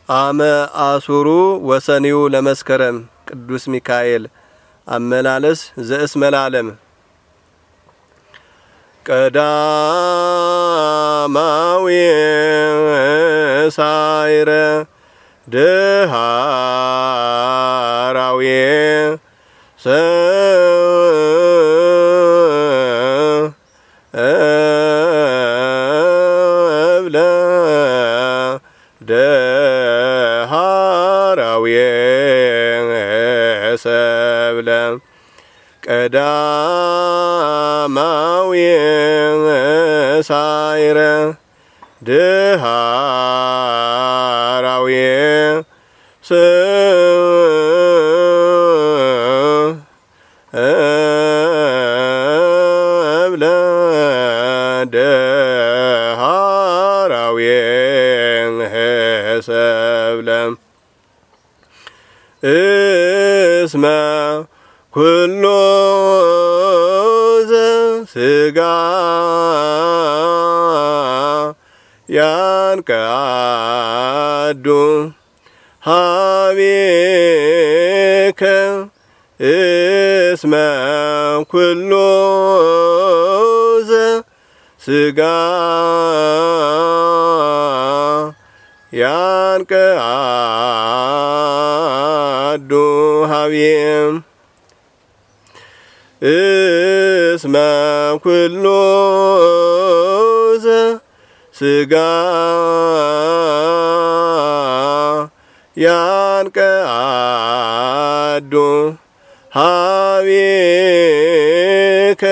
አመ አሱሩ ወሰኒዩ ለመስከረም ቅዱስ ሚካኤል አመላለስ ዘእስመላለም ቀዳማዊ ሳይረ ደሃራዊ ሰብለ ደሃራዊ ሰብለ ቀዳማዊ ሳይረ ደሃራዊ ሰብለ ደሃራዊ ሰብለ እስመ ኩሉ ዘሥጋ ያንቀአዱ ሀቤከ እስመ ኩሉ ዘሥጋ ያንቀአዱ ሀቤም እስመ ኩሉ ዘሥጋ ያንቀአዱ ሀቤከ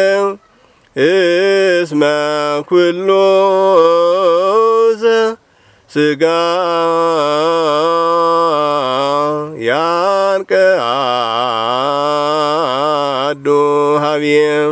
እስመ ኩሉ ዘሥጋ ያንቀአዱ ሀቤም